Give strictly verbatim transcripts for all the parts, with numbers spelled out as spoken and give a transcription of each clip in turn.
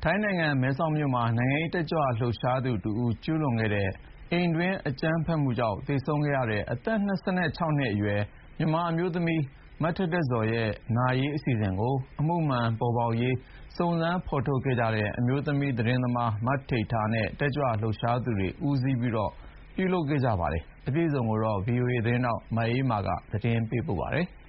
ထိုင်းနိုင်ငံမဲဆောက်မြို့မှာနိုင်ငံရေးတက်ကြွလှုပ်ရှားသူတဦးကျူးလွန်ခဲ့တဲ့အိမ်တွင်းအကြမ်းဖက်မှုကြောင့်သေဆုံးခဲ့ရတဲ့အသက် ၂၆ နှစ်အရွယ်မြန်မာအမျိုးသမီးမထက်ထက်ဇော်ရဲ့နာရေးအစီအစဉ်ကိုအမှုမှန်ပေါ်ပေါက်ရေးစုံစမ်းဖော်ထုတ်ခဲ့ကြတဲ့အမျိုးသမီးသတင်းသမားမထိတ်ထားနဲ့တက်ကြွလှုပ်ရှားသူတွေဦးစီးပြီးပြုလုပ်ခဲ့ကြပါတယ်။အပြည့်အစုံကိုတော့ ဗွီအိုအေ သတင်းထောက်မအေးအေးမာကသတင်းပေးပို့ထားပါတယ်။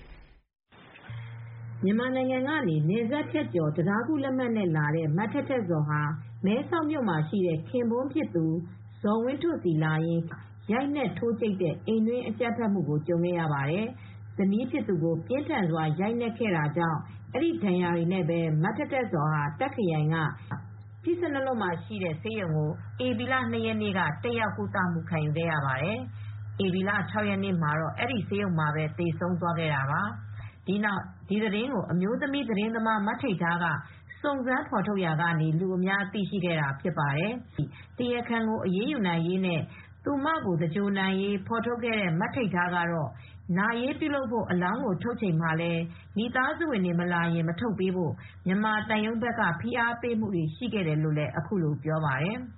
မြန်မာနိုင်ငံကနေနယ်စပ်ဖြတ်ကျော်တံတားကူးလက်မှတ်နဲ့လာတဲ့မထက်ထက်ဇော်ဟာမဲဆောက်မြို့မှာရှိတဲ့ခင်ပွန်းဖြစ်သူဇော်ဝင်းထွဋ်ဆီလာရင်းရိုက်နှက်ထိုးကြိတ်တဲ့အိမ်တွင်းအကြမ်းဖက်မှုကိုကြုံခဲ့ရပါတယ်။ဇနီးဖြစ်သူကိုပြင်းထန်စွာရိုက်နှက်ခဲ့တာကြောင့်အဲဒီဒဏ်ရာတွေနဲ့ပဲမထက်ထက်ဇော်ဟာတာ့ခ်ခရိုင်ကဖိစနလွတ်မှာရှိတဲ့ဆေးရုံကိုဧပြီလ ၂ ရက်နေ့ကတက်ရောက်ကုသမှုခံယူခဲ့ရပါတယ်။ဧပြီလ ၆ ရက်နေ့မှာတော့အဲဒီဆေးရုံမှာပဲသေဆုံးသွားခဲ့တာပါ။ဒီနောက်ဒီသတင်းကိုအမျိုးသမီးသတင်းသမားမထိတ်ထားကစုံစမ်းဖော်ထုတ်ရာကနေလူအများသိရှိခဲ့တာဖြစ်ပါတယ်။တရားခံကိုအရေးယူနိုင်ရေးနဲ့သူမကိုသဂြိုလ်နိုင်ရေးဖော်ထုတ်ခဲ့တဲ့မထိတ်ထားကတော့နာရေးပြုလုပ်ဖို့အလောင်းကိုထုတ်ချိန်မှာလည်းမိသားစုဝင်တွေမလာရင်မထုတ်ပေးဖို့မြန်မာသံရုံးဘက်ကဖိအားပေးမှုတွေရှိခဲ့တယ်လို့လည်းအခုလိုပြောပါတယ်။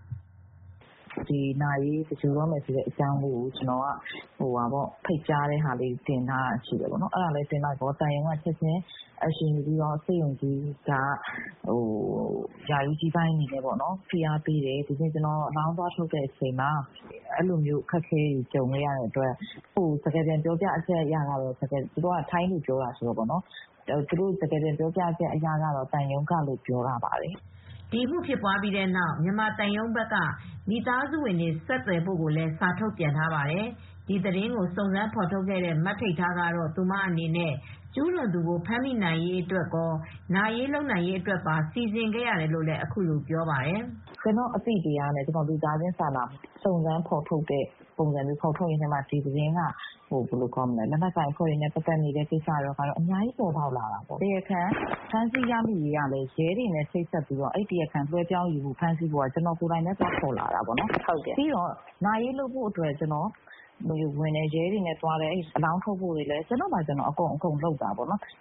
"ဒီနာရေးသဂြိုလ်တော့မယ်ဆိုတဲ့အကြောင်းကိုကျနော်ကဖိတ်ကြားတဲ့ဟာလေးတင်ထားတာရှိတယ်။ အဲဒါလည်းတင်လိုက်တော့သံရုံးကချက်ချင်းအရှင်ယူပြီးဆေးရုံကြီးကယာယီကြီးပိုင်းအနေနဲ့ဖိအားပေးတယ်။ဒီနေ့ကျနော်အလောင်းသွားထုတ်တဲ့အချိန်မှာအဲလိုမျိုးအခက်အခဲတွေကြုံခဲ့ရတဲ့အတွက်စကားပြန်ပြောပြချက်အရကတော့သူတို့ကထိုင်းလိုပြောတာဆိုတော့သူတို့စကားပြန်ပြောပြချက်အရကတော့သံရုံးကလို့ပြောတာပါတယ်။ " ဒီအမှုဖြစ်ပွားပြီးတဲ့နောက်မြန်မာသံရုံးဘက်ကမိသားစုဝင်တွေဆက်သွယ်ဖို့ကိုလည်းစာထုတ်ပြန်ထားပါတယ်။ဒီသတင်းကိုစုံစမ်းဖော်ထုတ်ခဲ့တဲ့မထိတ်ထားကတော့သူမအနေနဲ့ကျူးလွန်သူကိုဖမ်းမိနိုင်ရေးအတွက်ကောနာရေးလုပ်နိုင်ရေးအတွက်ပါစီစဉ်ခဲ့ရတယ်လို့လည်းအခုလိုပြောပါတယ်။ "ကျနော့်အသိတရားနဲ့လူသားချင်းစာနာစုံစမ်းဖော်ထုတ်တဲ့ပုံစံမျိုးဖော်ထုတ်ရင်းနဲ့ဒီသတင်းကလက်နက်ကိုင်အဖွဲ့တွေနဲ့ပတ်သက်နေတဲ့ကိစ္စတွေကတော့အများကြီးပေါ်ပေါက်လာတာပေါ့။ တရားခံဖမ်းဆီးရမိရေးကလည်းရဲတွေနဲ့ချိတ်ဆက်ပြီးတရားခံလွှဲပြောင်းယူဖို့ဖမ်းဆီးဖို့ကကျနော်ကိုယ်တိုင်လည်းသွားခေါ်လာတာပေါ့နော်။ပြီးတော့နာရေးလုပ်ဖို့အတွက်ကျနော်ဝင်တယ်ရဲတွေနဲ့သွားတယ်အလောင်းထုတ်ဖို့တွေလည်းကျနော်ဘာကျနော်အကုန်လုပ်တာပေါ့နော်။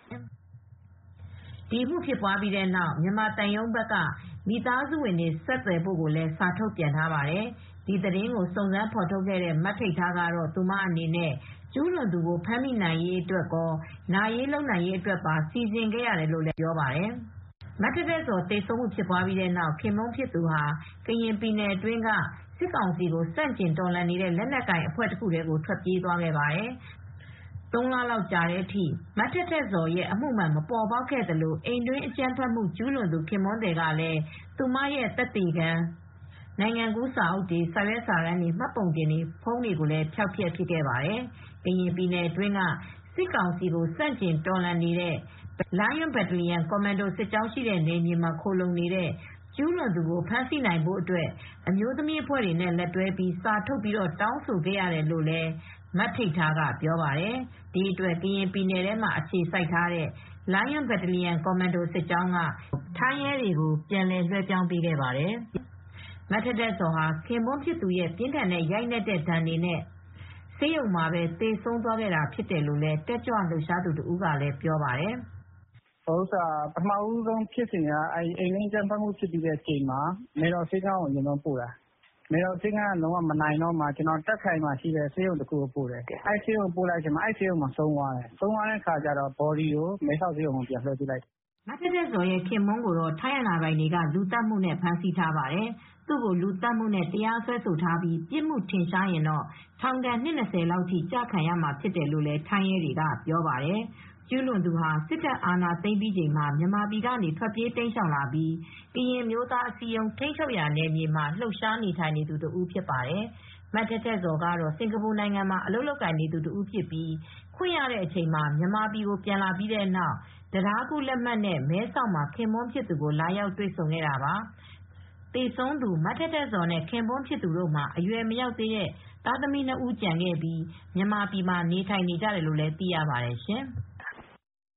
" ဒီအမှုဖြစ်ပွားပြီးတဲ့နောက်မြန်မာသံရုံးဘက်ကမိသားစုဝင်တွေဆက်သွယ်ဖို့ကိုလည်းစာထုတ်ပြန်ထားပါတယ်။ဒီသတင်းကိုစုံစမ်းဖော်ထုတ်ခဲ့တဲ့မထိတ်ထားကတော့သူမအနေနဲ့ကျူးလွန်သူကိုဖမ်းမိနိုင်ရေးအတွက်ကောနာရေးလုပ်နိုင်ရေးအတွက်ပါစီစဉ်ခဲ့ရတယ်လို့လည်းပြောပါတယ်။မထက်ထက်ဇော်သေဆုံးမှုဖြစ်ပွားပြီးတဲ့နောက်ခင်ပွန်းဖြစ်သူဟာကရင်ပြည်နယ်အတွင်းကစစ်ကောင်စီကိုဆန့်ကျင်တော်လှန်နေတဲ့လက်နက်ကိုင်အဖွဲ့တခုတည်းကိုထွက်ပြေးသွားခဲ့ပါတယ်။သုံးလလောက်ကြာတဲ့အထိမထက်ထက်ဇော်ရဲ့အမှုမှန်မပေါ်ပေါက်ခဲ့သလိုအိမ်တွင်းအကြမ်းဖက်မှုကျူးလွန်သူခင်ပွန်းသည်ကလည်းသူမရဲ့သက်သေခံနိုင်ငံကူးစာအုပ်တွေစာရွက်စာတမ်းတွေမှတ်ပုံတင်တွေဖုန်းတွေကိုလည်းဖျောက်ဖျက်ပစ်ခဲ့ပါတယ်။ကရင်ပြည်နယ်အတွင်းကစစ်ကောင်စီကိုဆန့်ကျင်တော်လှန်နေတဲ့ Lion Battalion Commando စစ်ကြောင်းရှိတဲ့နယ်မြေမှာခိုလှုံနေတဲ့ကျူးလွန်သူကိုဖမ်းဆီးနိုင်ဖို့အတွက်အမျိုးသမီးအဖွဲ့တွေနဲ့လက်တွဲပြီးစာထုတ်ပြီးတောင်းဆိုခဲ့ရတယ်လို့လည်းမထိတ်ထားကပြောပါတယ်။ဒီအတွက်ကရင်ပြည်နယ်ထဲမှာအခြေစိုက်ထားတဲ့ Lion Battalion Commando စစ်ကြောင်းကထိုင်းရဲတွေကိုပြန်လည်လွှဲပြောင်းပေးခဲ့ပါတယ်။မထက်ထက်ဇော်ဟာခင်ပွန်းဖြစ်သူရဲ့ပြင်းထန်တဲ့ရိုက်နှက်တဲ့ဒဏ်တွေနဲ့ဆေးရုံမှာပဲသေဆုံးသွားခဲ့တာဖြစ်တယ်လို့လည်းတက်ကြွလှုပ်ရှားသူတဦးကလည်းပြောပါတယ်။ "ပထမဦးဆုံးဖြစ်စဉ်ကအိမ်တွင်းအကြမ်းဖက်မှုဖြစ်ပြီးတဲ့အချိန်မှာမယ်တော်ဆေးခန်းကိုပို့တာ။မယ်တော်ဆေးခန်းကလုံးဝမနိုင်တော့တာ့ခ်ခရိုင်မှာရှိတဲ့ဆေးရုံတခုကိုပို့တယ်။အဲဒီဆေးရုံကိုပို့လိုက်ချိန်မှာအဲဒီဆေးရုံမှာဆုံးသွားတယ်။ဆုံးသွားတော့ဘော်ဒီကိုမဲဆောက်ဆေးရုံကိုပြန်လွှဲပေးလိုက်တယ်။ " မထက်ထက်ဇော်ရဲ့ခင်ပွန်းကိုတော့ထိုင်းအာဏာပိုင်တွေကလူသတ်မှုနဲ့ဖမ်းဆီးထားပါတယ်။သူ့ကိုလူသတ်မှုနဲ့တရားစွဲဆိုထားပြီးပြစ်မှုထင်ရှားရင်တော့ထောင်ဒဏ်နှစ် ၂၀ လောက်ထိကျခံရမှာဖြစ်တယ်လို့လည်းထိုင်းရဲတွေကပြောပါတယ်။ကျူးလွန်သူဟာစစ်တပ်အာဏာသိမ်းပြီးချိန်မှာမြန်မာပြည်ကနေထွက်ပြေးတိမ်းရှောင်လာပြီးကရင်အမျိုးသားအစည်းအရုံးထိန်းချုပ်ရာနယ်မြေမှာလှုပ်ရှားနေထိုင်နေသူတဦးဖြစ်ပါတယ်။မထက်ထက်ဇော်ကတော့စင်ကာပူနိုင်ငံမှာအလုပ်လုပ်ကိုင်နေသူတဦးဖြစ်ပြီးခွင့်ရတဲ့အချိန်မှာမြန်မာပြည်ကိုပြန်လာပြီးတဲ့နောက်တံတားကူးလက်မှတ်နဲ့မဲဆောက်မှာခင်ပွန်းဖြစ်သူကိုလာရောက်တွေ့ဆုံခဲ့တာပါ။သေဆုံးသူမထက်ထက်ဇော်နဲ့ခင်ပွန်းဖြစ်သူတို့မှာအရွယ်မရောက်သေးတဲ့သားသမီးနှစ်ဦးကျန်ခဲ့ပြီးမြန်မာပြည်မှာနေထိုင်နေကြတယ်လို့လည်းသိရပါတယ်ရှင်။